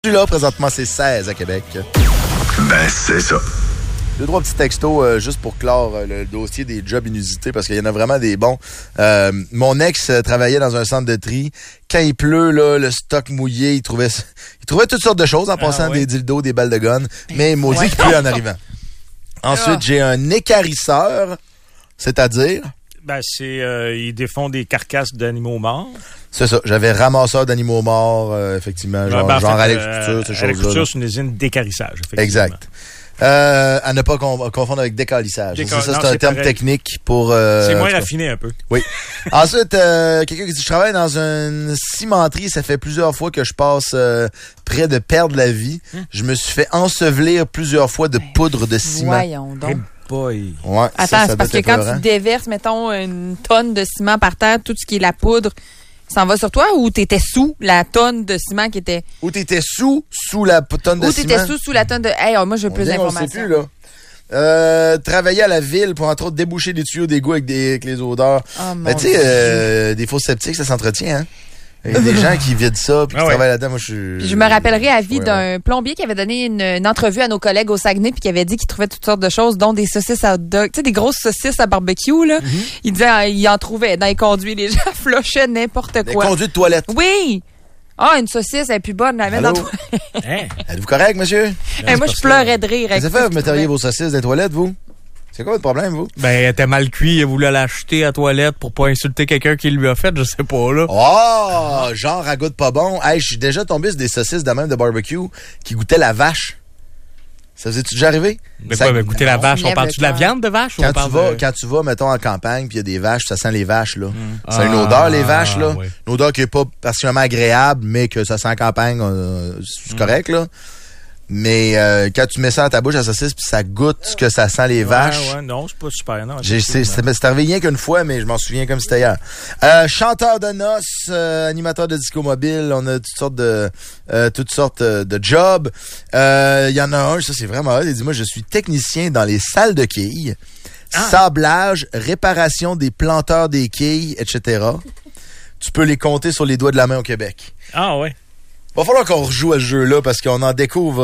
Là, présentement, c'est 16 à Québec. Ben, c'est ça. 2-3 petits textos juste pour clore le dossier des jobs inusités parce qu'il y en a vraiment des bons. Mon ex travaillait dans un centre de tri. Quand il pleut, là, le stock mouillé, il trouvait toutes sortes de choses en passant des dildos, des balles de gun, mais maudit qu'il pleut en arrivant. Ensuite, j'ai un écarisseur, c'est-à-dire... Ben, ils défont des carcasses d'animaux morts. C'est ça. J'avais ramasseur d'animaux morts, effectivement. Genre à l'agriculture, ces choses-là. À l'agriculture, c'est une usine d'écarissage, effectivement. Exact. À ne pas confondre avec décalissage. C'est un terme technique pour... c'est moins raffiné un peu. Oui. Ensuite, quelqu'un qui dit, je travaille dans une cimenterie, ça fait plusieurs fois que je passe près de perdre la vie. Je me suis fait ensevelir plusieurs fois de poudre de ciment. Voyons donc. Boy. Ouais, attends, c'est parce que quand tu déverses, mettons, une tonne de ciment par terre, tout ce qui est la poudre, ça en va sur toi ou t'étais sous la tonne de ciment qui était... Ou t'étais sous la tonne de ciment. Ou t'étais sous la tonne de... Hey, moi, je veux plus d'informations. On sait plus, là. Travailler à la ville pour, entre autres, déboucher des tuyaux d'égout avec les odeurs. Oh, tu sais, des fosses septiques, ça s'entretient, hein? Il y a des gens qui vident ça puis qui travaillent là-dedans. Moi, je me rappellerai à vie d'un plombier qui avait donné une entrevue à nos collègues au Saguenay puis qui avait dit qu'il trouvait toutes sortes de choses, dont des saucisses à hot dog. Tu sais, des grosses saucisses à barbecue, là. Il disait, il en trouvait dans les conduits. Les gens flushaient n'importe quoi. Les conduits de toilette. Oui! Ah, une saucisse, elle est plus bonne, la mettre dans la toilette. Hein? Êtes-vous correct, monsieur? Moi, je pleurais de rire. Qu'est-ce que ça fait, vous metteriez vos saucisses dans les toilettes, vous? C'est quoi votre problème, vous? Ben, elle était mal cuite, elle voulait l'acheter à la toilette pour pas insulter quelqu'un qui lui a fait, je sais pas, là. Oh! Genre, à goût de pas bon. Hey, je suis déjà tombé sur des saucisses de même de barbecue qui goûtaient la vache. Ça vous est-tu déjà arrivé? Mais quoi, goûter la vache? On parle-tu de la viande de vache? Quand tu vas, mettons, en campagne, puis il y a des vaches, ça sent les vaches, là. C'est une odeur, les vaches, là. Oui. Une odeur qui est pas particulièrement agréable, mais que ça sent en campagne, c'est correct, là. Mais quand tu mets ça dans ta bouche, la saucisse, puis ça goûte ce que ça sent les vaches. Ouais, non, c'est pas super. Non, c'est arrivé rien qu'une fois, mais je m'en souviens comme c'était hier. Chanteur de noces, animateur de disco mobile, on a toutes sortes de jobs. Il y en a un, ça c'est vraiment hot, il dit, moi je suis technicien dans les salles de quilles, sablage, réparation des planteurs des quilles, etc. Tu peux les compter sur les doigts de la main au Québec. Ah ouais. Va falloir qu'on rejoue à ce jeu-là parce qu'on en découvre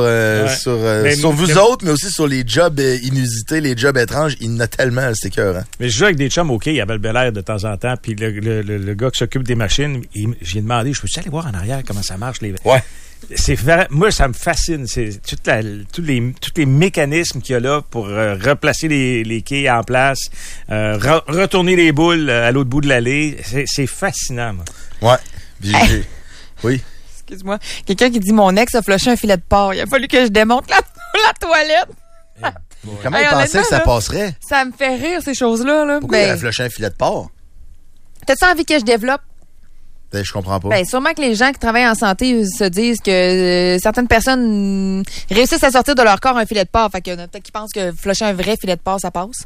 sur vous autres, mais aussi sur les jobs inusités, les jobs étranges. Il y en a tellement, c'est écœurant. Mais je joue avec des chums, OK, il y avait le Bel Air de temps en temps, puis le gars qui s'occupe des machines, j'ai demandé, je peux-tu aller voir en arrière comment ça marche? Ouais. Moi, ça me fascine. C'est tous les mécanismes qu'il y a là pour replacer les quilles en place, retourner les boules à l'autre bout de l'allée. C'est fascinant, moi. Ouais. Oui. Excuse-moi. Quelqu'un qui dit mon ex a flushé un filet de porc. Il a fallu que je démonte la toilette. Comment il pensait que ça passerait? Ça me fait rire, ces choses-là. Là. Pourquoi il a flushé un filet de porc? T'as-tu envie que je développe? Je comprends pas. Sûrement que les gens qui travaillent en santé se disent que certaines personnes réussissent à sortir de leur corps un filet de porc. Fait que peut-être qu'ils pensent que flusher un vrai filet de porc, ça passe.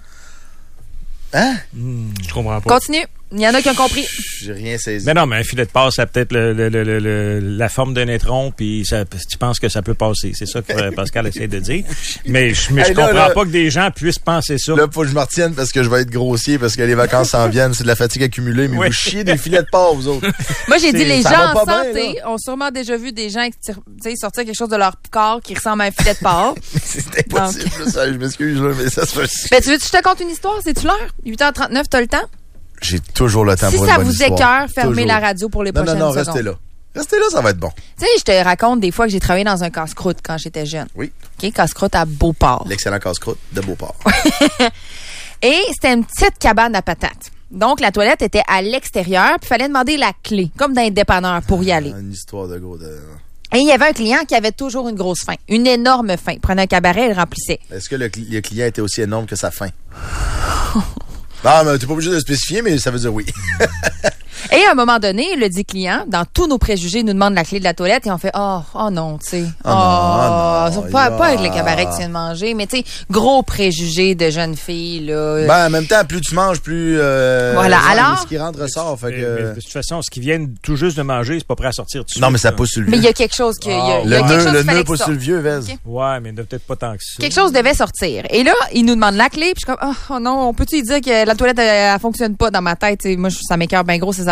Hein? Je comprends pas. Continue. Il y en a qui ont compris. J'ai rien saisi. Mais non, mais un filet de porc, ça a peut-être la forme d'un étron, puis tu penses que ça peut passer. C'est ça que Pascal essaie de dire. Mais je comprends pas que des gens puissent penser ça. Là, faut que je me retienne parce que je vais être grossier, parce que les vacances s'en viennent, c'est de la fatigue accumulée, mais vous chiez des filets de porc, vous autres. Moi, j'ai dit, les gens en santé bien, ont sûrement déjà vu des gens sortir quelque chose de leur corps qui ressemble à un filet de porc. C'est impossible, ça, je m'excuse, là, mais ça se fait. Ben, tu veux que je te conte une histoire? C'est-tu l'heure? 8h39, t'as le temps? J'ai toujours le temps pour une bonne histoire. Si ça vous écoeure, fermez la radio pour les prochaines secondes. Non, restez là. Restez là, ça va être bon. Tu sais, je te raconte des fois que j'ai travaillé dans un casse-croûte quand j'étais jeune. Oui. OK, casse-croûte à Beauport. L'excellent casse-croûte de Beauport. Et c'était une petite cabane à patates. Donc, la toilette était à l'extérieur, puis il fallait demander la clé, comme dans un dépanneur, pour y aller. Une histoire de gros... Et il y avait un client qui avait toujours une grosse faim, une énorme faim. Il prenait un cabaret et le remplissait. Est-ce que le client était aussi énorme que sa faim? Non, mais t'es pas obligé de spécifier, mais ça veut dire oui. Et à un moment donné, le dit client, dans tous nos préjugés, nous demande la clé de la toilette et on fait « Oh non, tu sais. Pas avec le cabaret que tu viens de manger, mais tu sais, gros préjugés de jeune fille, là. Ben, en même temps, plus tu manges, plus... voilà, alors... Ce qui rentre ressort, fait que... Mais de toute façon, ce qu'ils viennent tout juste de manger, c'est pas prêt à sortir tout de suite. Non, mais ça pousse sur le vieux. Mais il y a quelque chose qui... Le nœud pousse sur le vieux, Vez. Okay. Ouais, mais peut-être pas tant que ça. Quelque chose devait sortir. Et là, il nous demande la clé, puis je suis comme « Oh non, on peut-tu lui dire que la toilette, elle fonctionne pas dans ma tête? » Moi, ça m'écoeure bien gros, ces affaires.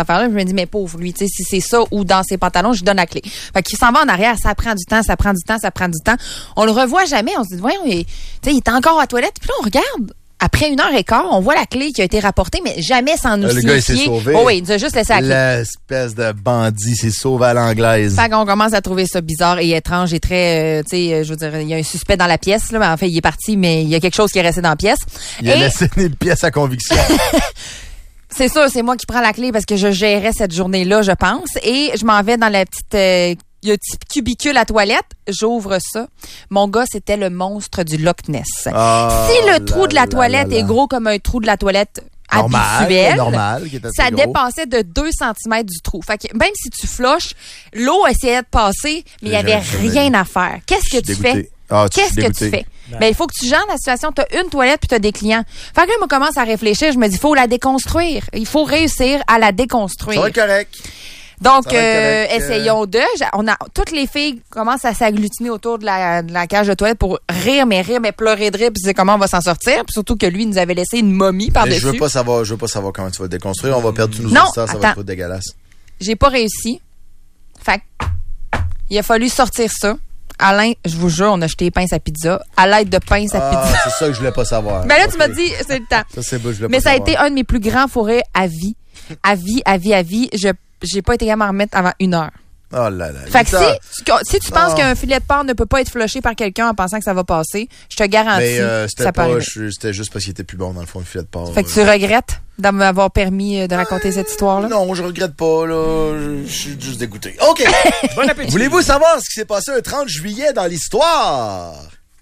affaire-là. Je me dis, mais pauvre lui, tu sais, si c'est ça ou dans ses pantalons, je lui donne la clé. Fait qu'il s'en va en arrière, ça prend du temps. On le revoit jamais. On se dit, voyons, tu sais, il est encore à la toilette. Puis là, on regarde. Après 1h15, on voit la clé qui a été rapportée, mais jamais sans nous signifier. Le gars, il s'est sauvé. Oh oui, il nous a juste laissé la clé. L'espèce de bandit s'est sauvé à l'anglaise. Fait qu'on commence à trouver ça bizarre et étrange et très, tu sais, je veux dire, il y a un suspect dans la pièce, là. Mais en fait, il est parti, mais il y a quelque chose qui est resté dans la pièce. Il a laissé une pièce à conviction. C'est ça, c'est moi qui prends la clé parce que je gérais cette journée-là, je pense. Et je m'en vais dans la petite... il y a un petit cubicule à toilette, j'ouvre ça. Mon gars, c'était le monstre du Loch Ness. Si le trou de la toilette est gros comme un trou de la toilette habituel, ça dépassait de 2 cm du trou. Fait que même si tu flushes, l'eau essayait de passer, mais il n'y avait rien à faire. Qu'est-ce que tu fais? Qu'est-ce que tu fais? Ben, il faut que tu gères la situation. Tu as une toilette puis tu as des clients. Fait que là, je commence à réfléchir. Je me dis, il faut la déconstruire. Il faut réussir à la déconstruire. Ça va être correct. Donc, essayons de. Toutes les filles commencent à s'agglutiner autour de la cage de toilette pour rire, mais pleurer de rire, puis c'est comment on va s'en sortir. Puis surtout que lui, il nous avait laissé une momie par-dessus. Je veux pas savoir comment tu vas le déconstruire. On va perdre tous nos auditeurs, ça va être trop dégueulasse. J'ai pas réussi. Fait il a fallu sortir ça. Alain, je vous jure, on a jeté les pinces à pizza à l'aide de pinces à pizza. C'est ça que je voulais pas savoir. Ben là, tu m'as dit, c'est le temps. Ça, c'est beau, je voulais mais pas ça savoir. a été un de mes plus grands fourrés à vie. À vie. J'ai pas été capable d'en remettre avant 1 heure. Oh là là. Fait que si tu penses qu'un filet de porc ne peut pas être flushé par quelqu'un en pensant que ça va passer, je te garantis que ça peut arriver. C'était juste parce qu'il était plus bon dans le fond, le filet de porc. Fait que tu regrettes de m'avoir permis de raconter cette histoire-là? Non, je regrette pas, là. Je suis juste dégoûté. OK! Bon appétit! Voulez-vous savoir ce qui s'est passé un 30 juillet dans l'histoire?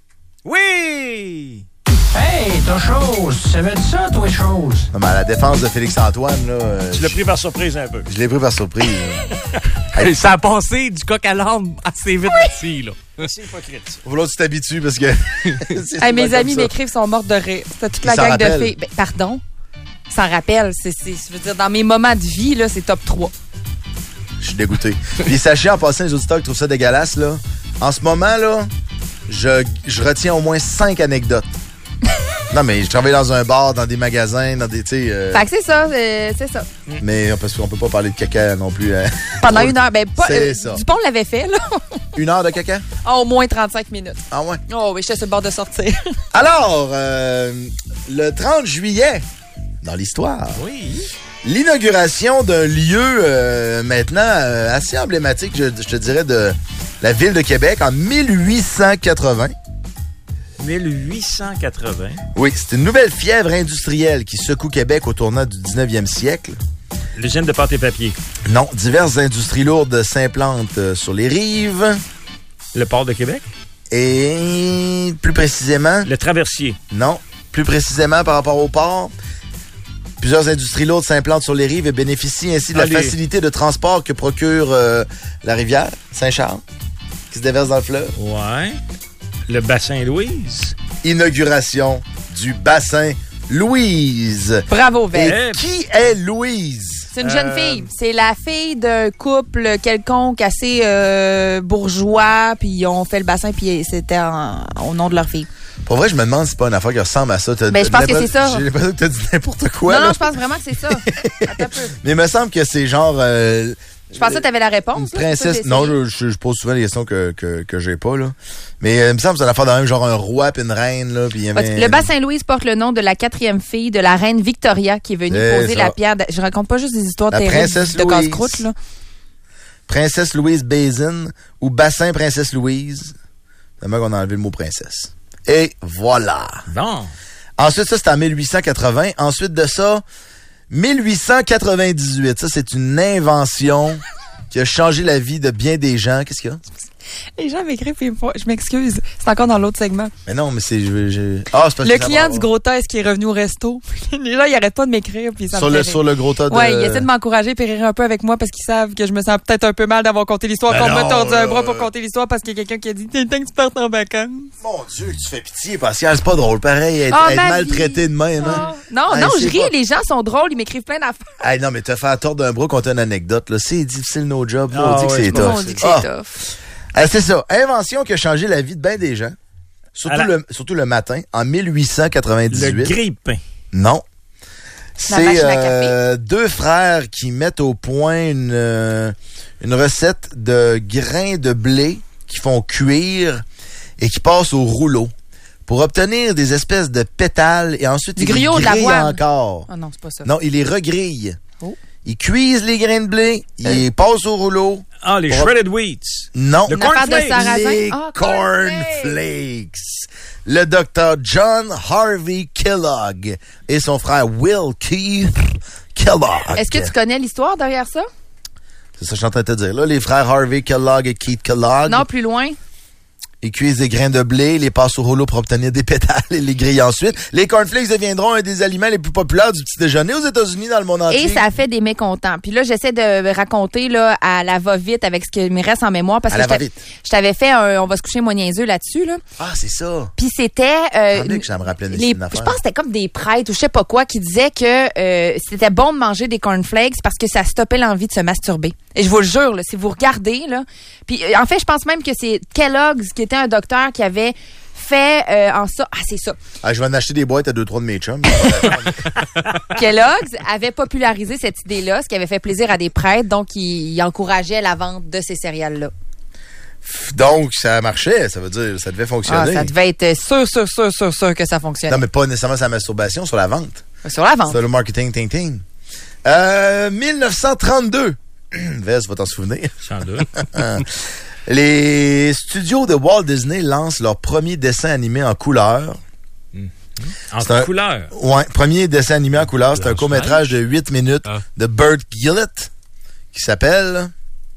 Oui! Hey, t'as chose! Tu savais de ça, toi, chose? Non, mais à la défense de Félix-Antoine, là... Tu l'as pris par surprise un peu. Je l'ai pris par surprise. Ça a passé du coq à l'âne assez vite ici, là. C'est hypocrite, ça. Faut que tu t'habitues parce que... mes amis m'écrivent, sont morts de rire. C'était toute la gang de filles. Ben, pardon? S'en rappelle. Je veux dire, dans mes moments de vie, là, c'est top 3. Je suis dégoûté. Puis sachez, en passant, les auditeurs qui trouvent ça dégueulasse, là, en ce moment, là, je retiens au moins 5 anecdotes. Non, mais je travaille dans un bar, dans des magasins, dans des, tu sais... Fait que c'est ça, c'est ça. Mais parce qu'on peut pas parler de caca non plus. Pendant 1 heure, ben pas... C'est ça. Dupont l'avait fait, là. 1 heure de caca? Au moins 35 minutes. Ah ouais? Oh oui, j'étais sur le bord de sortir. Alors, le 30 juillet, dans l'histoire... Oui. L'inauguration d'un lieu maintenant assez emblématique, je te dirais, de la ville de Québec en 1880. 1880. Oui, c'est une nouvelle fièvre industrielle qui secoue Québec au tournant du 19e siècle. L'usine de pâte et papier. Non, diverses industries lourdes s'implantent sur les rives. Le port de Québec. Et plus précisément... Le traversier. Non, plus précisément par rapport au port... Plusieurs industries lourdes s'implantent sur les rives et bénéficient ainsi de la facilité de transport que procure la rivière Saint-Charles, qui se déverse dans le fleuve. Ouais. Le bassin Louise. Inauguration du bassin Louise. Bravo, Val. Et qui est Louise? C'est une jeune fille. C'est la fille d'un couple quelconque assez bourgeois, puis ils ont fait le bassin, puis c'était au nom de leur fille. Pour vrai, je me demande si c'est pas une affaire qui ressemble à ça. Ben, je pense que c'est ça. J'ai l'impression que t'as dit n'importe quoi. Non, je pense vraiment que c'est ça. Attends un peu. Mais il me semble que c'est genre... je pensais que t'avais la réponse. Une princesse... Non, je pose souvent les questions que j'ai pas, là. Mais il me semble que c'est une affaire de même, genre un roi puis une reine, là. Puis il y avait... Le bassin Louise porte le nom de la 4e fille de la reine Victoria qui est venue poser la pierre. Je raconte pas juste des histoires terribles de casse-croûte, là. Princesse Louise Basin ou bassin Princesse Louise. C'est moi qu'on a enlevé le mot princesse. Et voilà. Bon. Ensuite, ça, c'était en 1880. Ensuite de ça, 1898. Ça, c'est une invention qui a changé la vie de bien des gens. Qu'est-ce qu'il y a? Les gens m'écrivent et je m'excuse. C'est encore dans l'autre segment. Mais non, mais c'est... c'est parce le client du gros tas, est-ce qu'il est revenu au resto? Les gens, ils arrêtent pas de m'écrire. Puis ça sur le gros tas de... Ouais, ils essaient de m'encourager et rire un peu avec moi parce qu'ils savent que je me sens peut-être un peu mal d'avoir compté l'histoire. Qu'on m'a tordu un bras pour compter l'histoire parce qu'il y a quelqu'un qui a dit « T'es le temps que tu partes en vacances. » Mon Dieu, tu fais pitié, Pascal. C'est pas drôle. Pareil, être maltraité de même. Hein? Non, je ris. Les gens sont drôles. Ils m'écrivent plein d'affaires. Hey, non, mais te faire tordre d'un bras contre une anecdote, là, c'est difficile, nos jobs. On dit que c'est tough. On dit que c'est tough. C'est ça. Invention qui a changé la vie de bien des gens. Surtout le matin, en 1898. Le grille-pain. Non. C'est machine à café. deux frères qui mettent au point une recette de grains de blé qui font cuire et qui passent au rouleau pour obtenir des espèces de pétales et ensuite Du ils les griot, de grillent l'avoine. encore. Ah non, c'est pas ça. Non, ils les regrillent. Oh. Ils cuisent les grains de blé, ils les passent au rouleau. Ah, les Pour- shredded wheats. Non. Le Une affaire de cornflakes. sarrasin. Les Ah, cornflakes. Le docteur John Harvey Kellogg et son frère Will Keith Kellogg. Est-ce que tu connais l'histoire derrière ça? C'est ça que je suis en train de te dire. Là, les frères Harvey Kellogg et Keith Kellogg, Non, plus loin. ils cuisent des grains de blé, les passent au rouleau pour obtenir des pétales et les grillent ensuite. Les cornflakes deviendront un des aliments les plus populaires du petit déjeuner aux États-Unis, dans le monde entier. Et ça a fait des mécontents. Puis là, j'essaie de raconter là, à la va-vite avec ce qui me reste en mémoire. Parce À que la va-vite. je t'avais fait un « On va se coucher moins niaiseux » là-dessus. Là. Ah, c'est ça. Puis c'était... Attendez que ça me rappelait une affaire. je pense que c'était comme des prêtres ou je sais pas quoi qui disaient que c'était bon de manger des cornflakes parce que ça stoppait l'envie de se masturber. Et je vous le jure, là, si vous regardez, là... Puis en fait, je pense même que c'est Kellogg's qui était un docteur qui avait fait en ça... Ah, c'est ça. Ah, je vais en acheter des boîtes à 2-3 de mes chums. Kellogg's avait popularisé cette idée-là, ce qui avait fait plaisir à des prêtres, donc il encourageait la vente de ces céréales-là. Donc, ça marchait. Ça veut dire, ça devait Ah, fonctionner. ça devait être sûr que ça fonctionnait. Non, mais pas nécessairement sa masturbation, sur la vente. Sur la vente. C'est le marketing ting-ting. 1932. Vez va t'en souvenir. Sans doute. Les studios de Walt Disney lancent leur premier dessin animé en couleur. C'est un- couleur. Ouais, premier dessin animé en couleur. C'est un Blanche-Neige. court-métrage de 8 minutes Ah. de Burt Gillett qui s'appelle...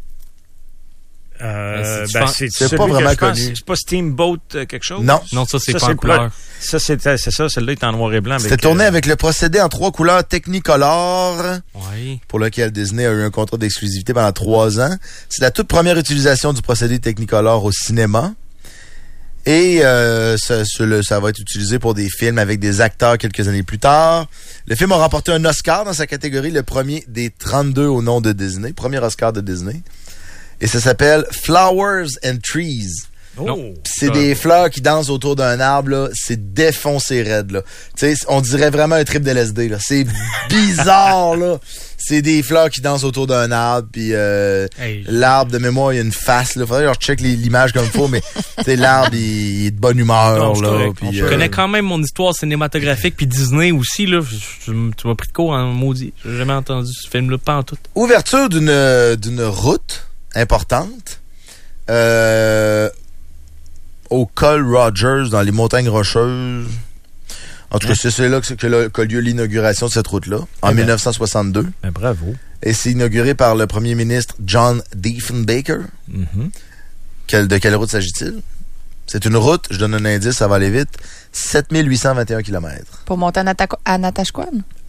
C'est pas vraiment je pense. connu. C'est pas Steamboat quelque chose? Non. Non, ça, c'est Ça, pas en le couleur. plot. Ça, c'est ça. Celle-là est en noir et blanc. C'était tourné avec le procédé en 3 couleurs Technicolor, Oui. pour lequel Disney a eu un contrat d'exclusivité pendant 3 ans. C'est la toute première utilisation du procédé Technicolor au cinéma. Et ça va être utilisé pour des films avec des acteurs quelques années plus tard. Le film a remporté un Oscar dans sa catégorie, le premier des 32 au nom de Disney. Premier Oscar de Disney. Et ça s'appelle Flowers and Trees. Oh. C'est des fleurs qui dansent autour d'un arbre, là. C'est défoncé raide, là. Tu sais, on dirait vraiment un trip de LSD, là. C'est bizarre, là. C'est des fleurs qui dansent autour d'un arbre, puis Hey. l'arbre, de mémoire, il y a une face, là. Faudrait que je check l'image comme il faut, mais tu sais, l'arbre, il est de bonne humeur, Non, c'est là. correct. puis, Je connais quand même mon histoire cinématographique puis Disney aussi là. Tu m'as pris de court en maudit. J'ai jamais entendu ce film-là, pas en tout. Ouverture d'une route importante au col Rogers dans les montagnes Rocheuses. En tout cas, c'est là qu'a lieu l'inauguration de cette route-là, en 1962. Ben, bravo. Et c'est inauguré par le premier ministre John Diefenbaker. De quelle route s'agit-il? C'est une route, je donne un indice, ça va aller vite, 7821 km. Pour monter à Natashquan?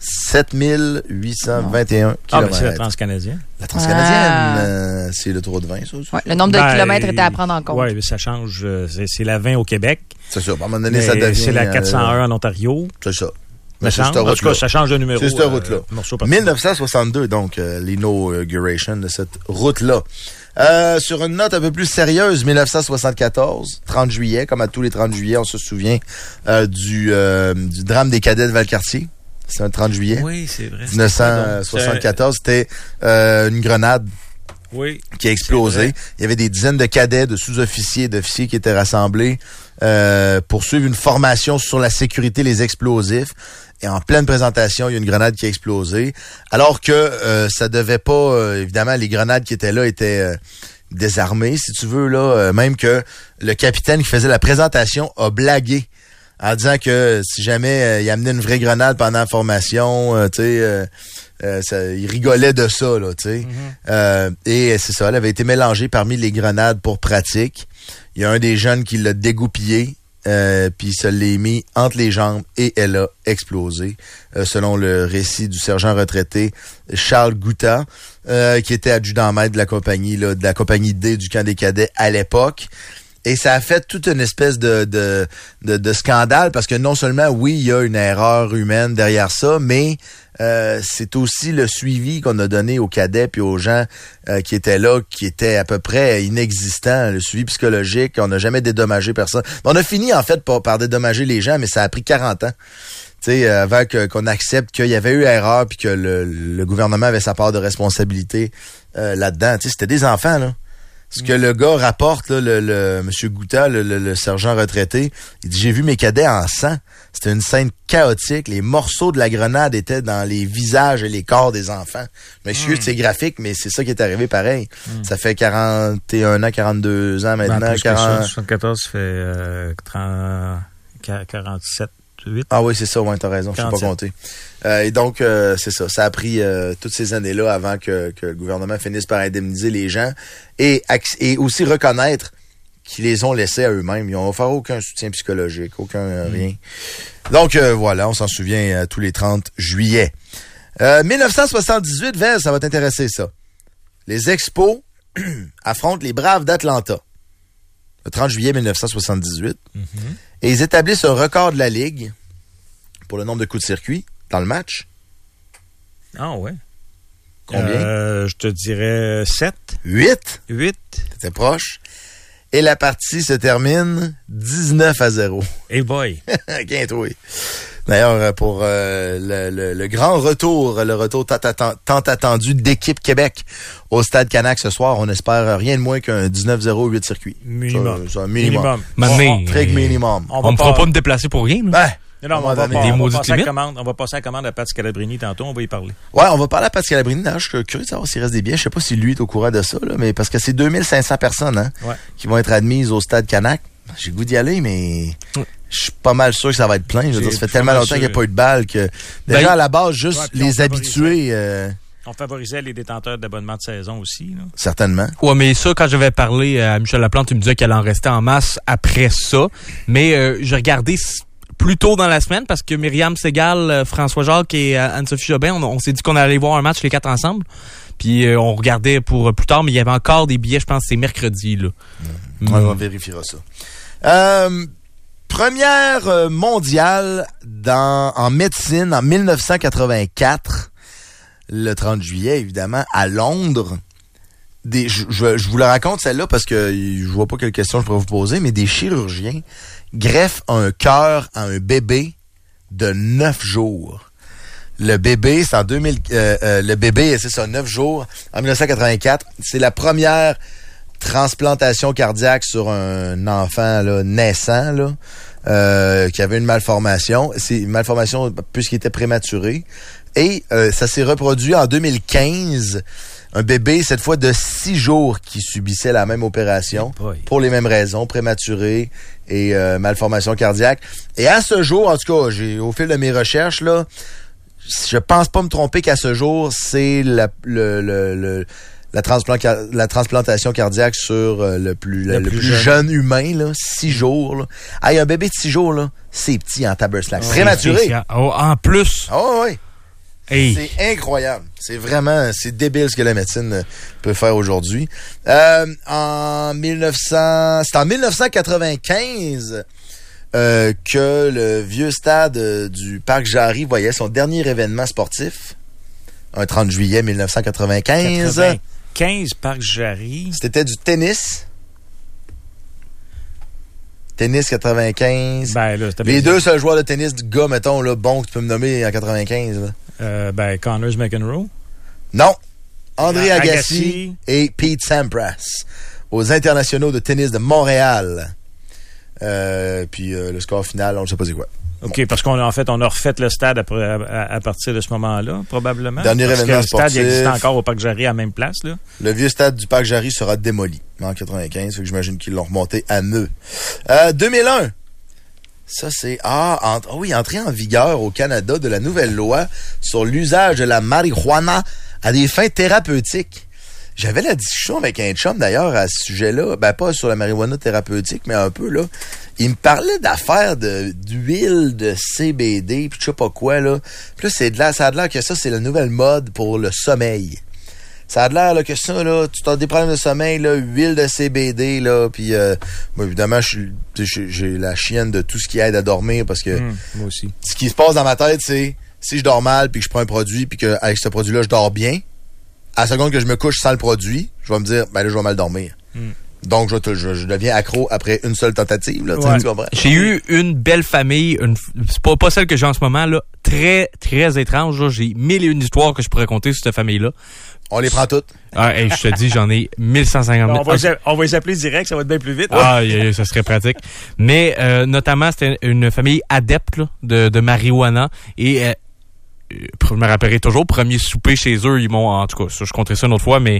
7821 Ah, ben c'est la km. Transcanadienne. La Transcanadienne, c'est le Tour de 20, ça aussi. Ouais, le nombre de kilomètres était à prendre en compte. Oui, ça change. C'est la 20 au Québec. C'est ça. À un moment donné, Mais ça devient... c'est la 401 en Ontario. C'est ça. Mais c'est cette en tout cas, route-là. ça change de numéro. C'est cette route-là. Morceau par 1962, donc, l'inauguration de cette route-là. Sur une note un peu plus sérieuse, 1974, 30 juillet, comme à tous les 30 juillet, on se souvient du drame des cadets de Valcartier. C'est un 30 juillet. Oui, c'est vrai. 1974, c'était une grenade Oui. qui a explosé. Il y avait des dizaines de cadets, de sous-officiers, d'officiers qui étaient rassemblés pour suivre une formation sur la sécurité, les explosifs. Et en pleine présentation, il y a une grenade qui a explosé. Alors que ça devait pas... évidemment, les grenades qui étaient là étaient désarmées, si tu veux. Là, même que le capitaine qui faisait la présentation a blagué en disant que si jamais il amenait une vraie grenade pendant la formation, il rigolait de ça, là, tu sais. Et c'est ça, elle avait été mélangée parmi les grenades pour pratique. Il y a un des jeunes qui l'a dégoupillé, puis il se l'est mis entre les jambes et elle a explosé, selon le récit du sergent retraité Charles Gouta, qui était adjudant-maître de la compagnie D du camp des cadets à l'époque. Et ça a fait toute une espèce de scandale parce que non seulement, oui, il y a une erreur humaine derrière ça, mais c'est aussi le suivi qu'on a donné aux cadets puis aux gens qui étaient là, qui étaient à peu près inexistants, le suivi psychologique. On n'a jamais dédommagé personne. On a fini, en fait, par dédommager les gens, mais ça a pris 40 ans. sais, avant qu'on accepte qu'il y avait eu erreur puis que le gouvernement avait sa part de responsabilité là-dedans. Tu sais, c'était des enfants, là. Ce que le gars rapporte, là, le monsieur Gouta, le sergent retraité, il dit, j'ai vu mes cadets en sang. C'était une scène chaotique. Les morceaux de la grenade étaient dans les visages et les corps des enfants. Monsieur, c'est graphique, mais c'est ça qui est arrivé pareil. Ça fait 41 ans, 42 ans maintenant. Ben, 74, ça fait 47. 8. Ah oui, c'est ça, ouais, t'as raison, 47. Je sais pas compter. Et donc, c'est ça. Ça a pris toutes ces années-là avant que le gouvernement finisse par indemniser les gens et aussi reconnaître qu'ils les ont laissés à eux-mêmes. Ils n'ont offert aucun soutien psychologique, aucun rien. Donc, voilà, on s'en souvient tous les 30 juillet. 1978, Vez, ça va t'intéresser, ça. Les Expos affrontent les Braves d'Atlanta. Le 30 juillet 1978. Et ils établissent un record de la Ligue pour le nombre de coups de circuit dans le match. Ah ouais. Combien? Je te dirais 7. 8? 8. C'était proche. Et la partie se termine 19-0. Hey boy. Quintoué. D'ailleurs, pour le grand retour, le retour tant attendu d'équipe Québec au Stade Canac ce soir, on espère rien de moins qu'un 19-0 8 circuits. Minimum. Ça, minimum. Très minimum. On ne pourra pas me déplacer pour rien. Ben, non, on va passer à la commande à Pat Scalabrini tantôt, on va y parler. Ouais, on va parler à Pat Scalabrini. D'ailleurs, je suis curieux de savoir s'il reste des billets. Je sais pas si lui est au courant de ça, là, mais parce que c'est 2500 personnes qui vont être admises au Stade Canac. J'ai le goût d'y aller, mais je suis pas mal sûr que ça va être plein. Je veux dire, ça fait tellement longtemps qu'il n'y a pas eu de balle que déjà à la base, juste les habitués... On favorisait les détenteurs d'abonnements de saison aussi. Là. Certainement. Ouais, mais ça, quand j'avais parlé à Michel Laplante, il me disait qu'elle en restait en masse après ça. Mais j'ai regardé plus tôt dans la semaine parce que Myriam Segal, François Jacques et Anne-Sophie Jobin, on s'est dit qu'on allait voir un match les 4 ensemble. Puis on regardait pour plus tard, mais il y avait encore des billets, je pense que c'est mercredi. Là. On vérifiera ça. Première mondiale en médecine en 1984, le 30 juillet, évidemment, à Londres. Je vous la raconte celle-là parce que je vois pas quelle question je pourrais vous poser, mais des chirurgiens greffent un cœur à un bébé de 9 jours. Le bébé, c'est en 2000. Le bébé, c'est ça, 9 jours. En 1984, c'est la première transplantation cardiaque sur un enfant là, naissant là, qui avait une malformation. C'est une malformation puisqu'il était prématuré. Et ça s'est reproduit en 2015. Un bébé, cette fois de 6 jours, qui subissait la même opération pour les mêmes raisons, prématuré et malformation cardiaque. Et à ce jour, en tout cas, au fil de mes recherches, là, je pense pas me tromper qu'à ce jour, c'est la transplantation cardiaque sur le plus jeune humain, là, 6 jours. Là. Hey, un bébé de 6 jours, là, c'est petit en taberslack. Prématuré. En plus. Oh, oui. Hey. C'est incroyable. C'est débile ce que la médecine peut faire aujourd'hui. C'est en 1995 que le vieux stade du Parc Jarry voyait son dernier événement sportif. Un 30 juillet 1995. 95 Parc Jarry. C'était du tennis. Tennis 95. Ben, là, les deux seuls joueurs de tennis du gars, mettons, là, bon, que tu peux me nommer en 95. Là. Connors McEnroe. Non. André Agassi et Pete Sampras aux internationaux de tennis de Montréal. Puis le score final, on ne sait pas c'est quoi. OK, bon. Parce qu'on a refait le stade à partir de ce moment-là, probablement. Dernier événement sportif. Le stade existe encore au Parc Jarry à la même place, là. Le vieux stade du Parc Jarry sera démoli en 95, fait que j'imagine qu'ils l'ont remonté à nœud. 2001. Ça, c'est... entrée en vigueur au Canada de la nouvelle loi sur l'usage de la marijuana à des fins thérapeutiques. J'avais la discussion avec un chum, d'ailleurs, à ce sujet-là. Ben, pas sur la marijuana thérapeutique, mais un peu, là. Il me parlait d'affaires d'huile de CBD, puis je sais pas quoi, là. Puis là, ça a l'air que ça, c'est la nouvelle mode pour le sommeil. Ça a l'air là, que ça, là, tu as des problèmes de sommeil, là, huile de CBD, là, puis moi, évidemment, j'ai la chienne de tout ce qui aide à dormir, parce que moi aussi. Ce qui se passe dans ma tête, c'est si je dors mal, puis que je prends un produit, puis qu'avec ce produit-là, je dors bien, à la seconde que je me couche sans le produit, je vais me dire, ben là, je vais mal dormir. Donc, je deviens accro après une seule tentative, là, tu comprends? J'ai eu une belle famille, c'est pas celle que j'ai en ce moment, là, très, très étrange, là. J'ai 1001 histoires que je pourrais raconter sur cette famille-là. On les prend toutes. Ah, je te dis, j'en ai 1150 000. On va les appeler direct, ça va être bien plus vite. Ça serait pratique. Mais notamment, c'était une famille adepte là, de marijuana. Et je me rappellerai toujours, premier souper chez eux, ils m'ont, en tout cas, ça, je compterai ça une autre fois, mais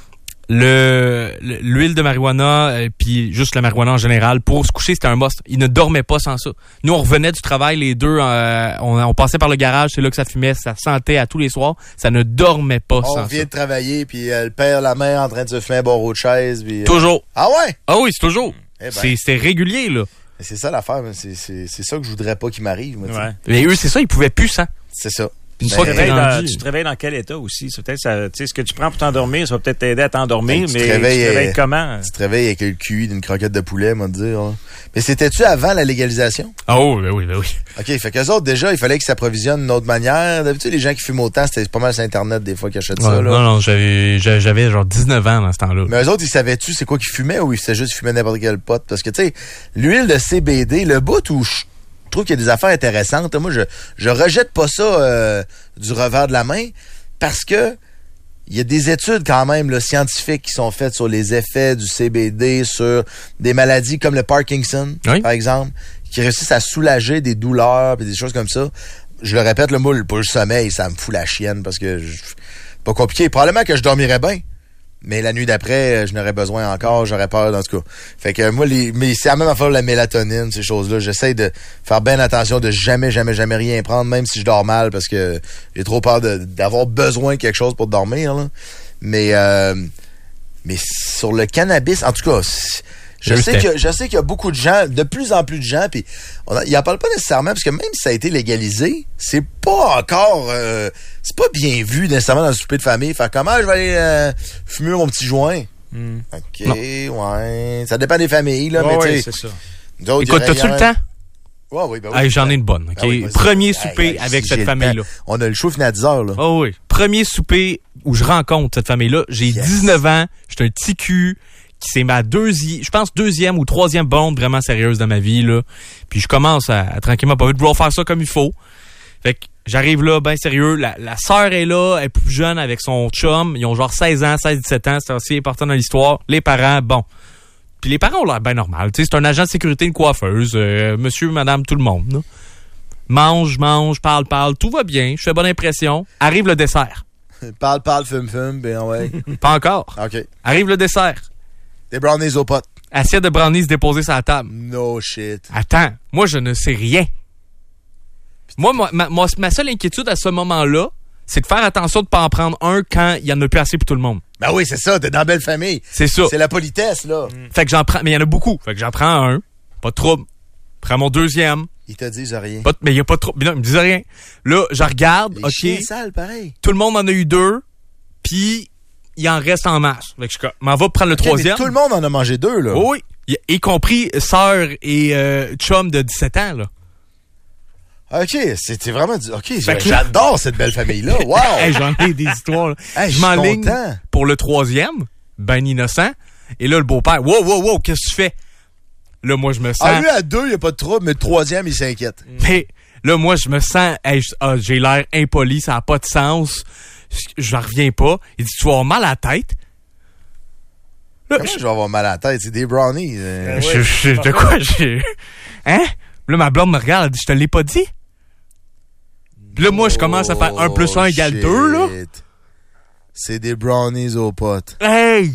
l'huile de marijuana puis juste la marijuana en général, pour se coucher, c'était un must. Ils ne dormaient pas sans ça. Nous, on revenait du travail, les deux, on passait par le garage, c'est là que ça fumait, ça sentait à tous les soirs. Ça ne dormait pas sans ça. On vient de travailler, puis le père, la mère en train de se fumer un barreau de chaise. Puis, toujours. Ah ouais? Ah oui, c'est toujours. Eh ben. C'est régulier, là. C'est ça l'affaire, c'est ça que je voudrais pas qu'il m'arrive. Moi, mais eux, c'est ça, ils pouvaient plus, hein. C'est ça. Tu te réveilles dans quel état aussi? C'est peut-être ça, ce que tu prends pour t'endormir, ça va peut-être t'aider à t'endormir, mais tu te réveilles comment? Tu te réveilles avec le QI d'une croquette de poulet, moi, te dire. Hein. Mais c'était-tu avant la légalisation? Ah ben oui. OK, fait qu'eux autres, déjà, il fallait qu'ils s'approvisionnent d'une autre manière. D'habitude, les gens qui fument autant, c'était pas mal sur Internet, des fois, qui achètent ça, là. Non, j'avais genre 19 ans dans ce temps-là. Mais eux autres, ils savaient-tu c'est quoi qu'ils fumaient ou ils faisaient juste fumer n'importe quel pot? Parce que, tu sais, l'huile de CBD, le bout où je trouve qu'il y a des affaires intéressantes. Moi, je rejette pas ça du revers de la main parce que il y a des études quand même là, scientifiques qui sont faites sur les effets du CBD sur des maladies comme le Parkinson, par exemple, qui réussissent à soulager des douleurs et des choses comme ça. Je le répète, le moule pour le sommeil, ça me fout la chienne parce que pas compliqué. Probablement que je dormirais bien. Mais la nuit d'après, je n'aurais besoin encore, j'aurais peur dans tout cas. Fait que moi, mais c'est la même affaire la mélatonine, ces choses-là. J'essaie de faire bien attention de jamais rien prendre, même si je dors mal, parce que j'ai trop peur d'avoir besoin de quelque chose pour dormir. Là. Mais sur le cannabis, en tout cas, je sais qu'il y a beaucoup de gens, de plus en plus de gens, puis ils en parlent pas nécessairement, parce que même si ça a été légalisé, c'est pas encore... c'est pas bien vu nécessairement dans le souper de famille. Faire comment je vais aller fumer mon petit joint. OK, ouais. Ça dépend des familles, là. Ouais, mais c'est ça. Écoute, t'as-tu le temps? Oui, ben oui. Hey, j'en ai une bonne. OK? Premier souper avec cette famille-là. On a le show fini à 10h, là. Oh oui. Premier souper où je rencontre cette famille-là. J'ai 19 ans. J'étais un petit cul. C'est ma deuxième ou troisième blonde vraiment sérieuse dans ma vie, là. Puis je commence à tranquillement pas vite vouloir faire ça comme il faut. Fait que j'arrive là, ben sérieux. La sœur est là, elle est plus jeune avec son chum. Ils ont genre 16 ans, 17 ans. C'est aussi important dans l'histoire. Les parents, bon. Puis les parents ont l'air bien normal. Tu sais, c'est un agent de sécurité, une coiffeuse. Monsieur, madame, tout le monde, là. Mange, parle. Tout va bien. Je fais bonne impression. Arrive le dessert. Parle, fume, ben ouais. Pas encore. OK. Arrive le dessert. Des brownies aux potes. Assiette de brownies déposée sur la table. No shit. Attends, moi, je ne sais rien. Moi, ma seule inquiétude à ce moment-là, c'est de faire attention de ne pas en prendre un quand il y en a plus assez pour tout le monde. Ben oui, c'est ça, t'es dans la belle famille. C'est ça. C'est la politesse, là. Fait que j'en prends, mais il y en a beaucoup. Fait que j'en prends un. Pas de trouble. Prends mon deuxième. Ils te disent rien. Mais il y a pas de trouble. Non, ils me disent rien. Là, je regarde, les chiens sales, pareil. Tout le monde en a eu 2, puis il en reste en masse. Fait que je m'en vais prendre le troisième. Mais tout le monde en a mangé 2, là. Oui. Y compris sœur et chum de 17 ans, là. OK, c'était vraiment... OK, j'adore cette belle famille-là. Wow! Hey, j'en ai des histoires. Là. Hey, je m'enligne pour le troisième, ben innocent. Et là, le beau-père, wow, qu'est-ce que tu fais? Là, moi, je me sens... Ah, lui, à 2, il n'y a pas de trouble, mais le troisième, il s'inquiète. Mais là, moi, je me sens... Hey, j'ai l'air impoli, ça n'a pas de sens. Je n'en reviens pas. Il dit, tu vas avoir mal à la tête. Là, comment je vais avoir mal à la tête? C'est des brownies. De quoi? Hein? Là, ma blonde me regarde, elle dit, je te l'ai pas dit? Puis là, moi, je commence à faire 1 + 1 = 2, là. C'est des brownies aux potes. Hey!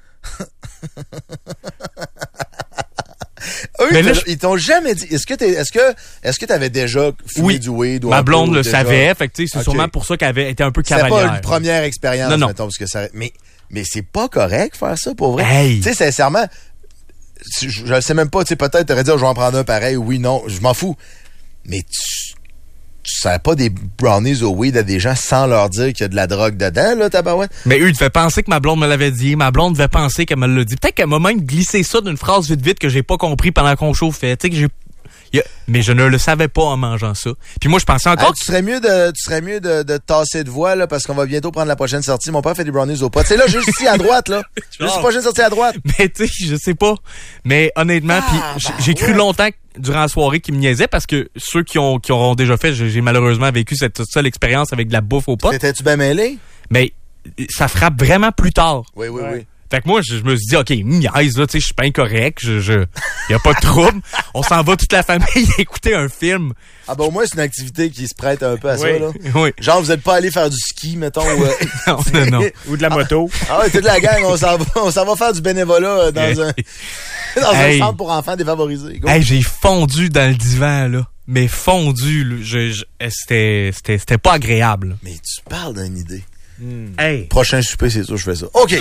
Ils t'ont jamais dit. Est-ce que t'avais déjà fumé du weed ou ma blonde le savait. Fait que, c'est sûrement pour ça qu'elle avait été un peu cavalière. C'était pas une première expérience, non. mettons, parce que ça. Mais c'est pas correct faire ça, pour vrai. Hey. Tu sais, sincèrement, je sais même pas, tu sais, peut-être t'aurais dit, je vais en prendre un pareil, oui, non, je m'en fous. Mais tu sers pas des brownies au weed à des gens sans leur dire qu'il y a de la drogue dedans, là, tabarouette? Mais eux, ils devaient penser que ma blonde me l'avait dit. Ma blonde devait penser qu'elle me l'a dit. Peut-être qu'elle m'a même glissé ça d'une phrase vite que j'ai pas compris pendant qu'on chauffait. Tu sais, que il Mais je ne le savais pas en mangeant ça. Puis moi, je pensais encore... Hey, tu serais mieux de tasser de voix, là, parce qu'on va bientôt prendre la prochaine sortie. Mon père fait des brownies aux potes. C'est là, juste ici, à droite, là. Juste la prochaine sortie à droite. Mais tu sais, je sais pas. Mais honnêtement, puis j'ai cru longtemps durant la soirée qu'ils me niaisaient parce que ceux qui auront déjà fait, j'ai malheureusement vécu cette seule expérience avec de la bouffe aux potes. T'étais-tu bien mêlé? Mais ça frappe vraiment plus tard. Oui. Fait que moi, je me suis dit, OK, niaise, là, tu sais, je suis pas incorrect, y a pas de trouble. On s'en va toute la famille écouter un film. Ah ben au moins, c'est une activité qui se prête un peu à ça, là. Oui. Genre, vous êtes pas allé faire du ski, mettons, ou... non. Ou de la moto. Ah ouais, toute la gang, on s'en va faire du bénévolat dans un centre pour enfants défavorisés. Go. Hey, j'ai fondu dans le divan, là. Mais fondu, là. C'était pas agréable. Mais tu parles d'une idée. Hey. Prochain souper, c'est sûr, je fais ça. OK.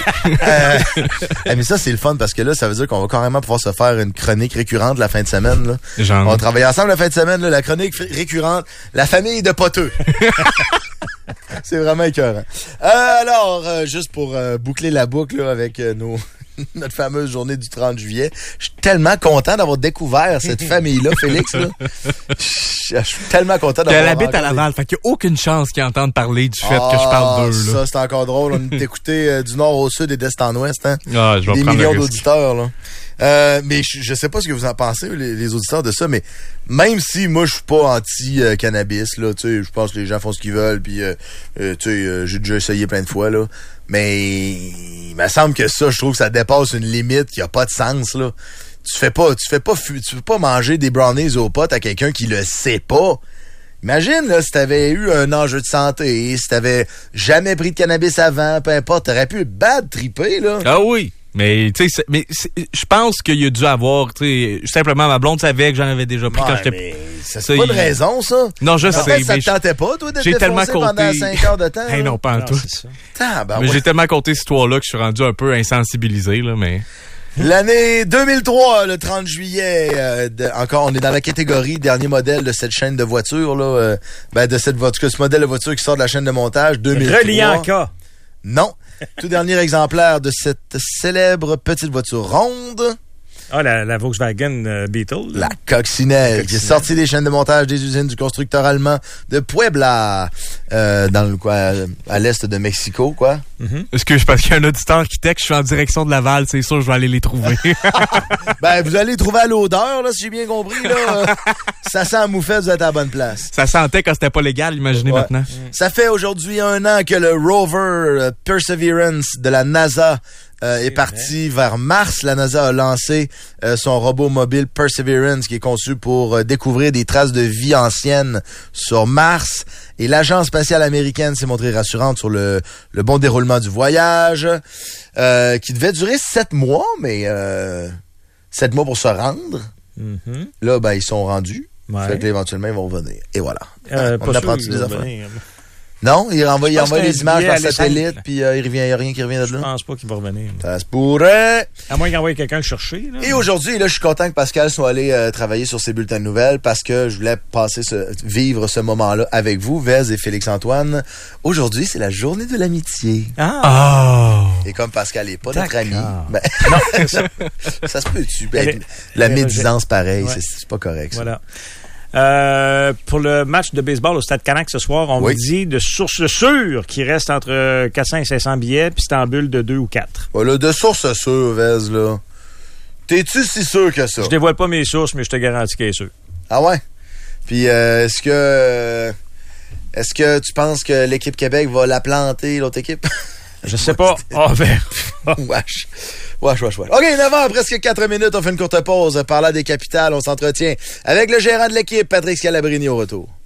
Mais ça, c'est le fun parce que là, ça veut dire qu'on va carrément pouvoir se faire une chronique récurrente la fin de semaine. Là. Genre. On va travailler ensemble la fin de semaine, là, la chronique récurrente, la famille de poteux. C'est vraiment écœurant. Alors, juste pour boucler la boucle là, avec notre fameuse journée du 30 juillet, je suis tellement content d'avoir découvert cette famille-là, Félix. Là. Je suis tellement content d'avoir... Elle habite à Laval, fait qu'il n'y a aucune chance qu'ils entendent parler du fait que je parle d'eux. Là. Ça, c'est encore drôle. On est écouté du nord au sud et d'est en ouest. Hein? Ah, je vais des prendre millions le risque. d'auditeurs. Là. Mais je sais pas ce que vous en pensez, les auditeurs de ça, mais même si moi, je suis pas anti-cannabis, là, tu sais, je pense que les gens font ce qu'ils veulent, puis tu sais, j'ai déjà essayé plein de fois, là. Mais il me semble que ça, je trouve que ça dépasse une limite qui a pas de sens, là. Tu peux pas manger des brownies aux potes à quelqu'un qui le sait pas. Imagine, là, si t'avais eu un enjeu de santé, si t'avais jamais pris de cannabis avant, peu importe, t'aurais pu bad triper, là. Ah oui. Mais tu sais, je pense qu'il y a dû avoir, tu sais, simplement ma blonde savait que j'en avais déjà pris quand j'étais. C'est pas de raison, ça. Non, je sais. Ça te tentait pas, toi, d'être j'ai tellement défoncé pendant 5 heures de temps. Hey, non, pas en tout. Mais j'ai tellement compté cette histoire-là que je suis rendu un peu insensibilisé, là, mais. L'année 2003, le 30 juillet, encore, on est dans la catégorie dernier modèle de cette chaîne de voitures, là, de cette voiture, ce modèle de voiture qui sort de la chaîne de montage, 2003. Reliant K. Non. Tout dernier exemplaire de cette célèbre petite voiture ronde. Ah, la Volkswagen Beetle. La coccinelle, qui est sortie des chaînes de montage des usines du constructeur allemand de Puebla, dans le coin, à l'est de Mexico, quoi. Est-ce que parce qu'il y a un auditeur qui texte, je suis en direction de Laval, c'est sûr, je vais aller les trouver. Vous allez les trouver à l'odeur, là, si j'ai bien compris, là. Ça sent la moufette, vous êtes à la bonne place. Ça sentait quand c'était pas légal, imaginez maintenant. Ça fait aujourd'hui 1 an que le rover Perseverance de la NASA est parti vers Mars. La NASA a lancé son robot mobile Perseverance qui est conçu pour découvrir des traces de vie anciennes sur Mars. Et l'agence spatiale américaine s'est montrée rassurante sur le bon déroulement du voyage qui devait durer 7 mois, mais 7 mois pour se rendre. Là, ils sont rendus. Fait que là, éventuellement, ils vont revenir. Et voilà. On apprend toutes les affaires. Non, il envoie les images par satellite, puis il y a rien qui revient de là. Je pense pas qu'il va revenir. Ça se pourrait. À moins qu'il envoie quelqu'un le chercher. Là. Et aujourd'hui, là, je suis content que Pascal soit allé travailler sur ses bulletins de nouvelles parce que je voulais vivre ce moment-là avec vous, Vez et Félix-Antoine. Aujourd'hui, c'est la journée de l'amitié. Et comme Pascal n'est pas notre ami, ça se peut-tu? La médisance, pareil, c'est pas correct. Ça. Voilà. Pour le match de baseball au Stade Canac ce soir, on me dit de sources sûres qu'il reste entre 400 et 500 billets, puis c'est en bulle de 2 ou 4. Voilà, de sources sûres, Vez, là. T'es-tu si sûr que ça? Je dévoile pas mes sources, mais je te garantis qu'elle est sûre. Ah ouais? Puis est-ce que tu penses que l'équipe Québec va la planter, l'autre équipe? Je sais pas. Wesh. OK, 9h, presque 4 minutes. On fait une courte pause. Parlant des capitales, on s'entretient avec le gérant de l'équipe, Patrick Scalabrini, au retour.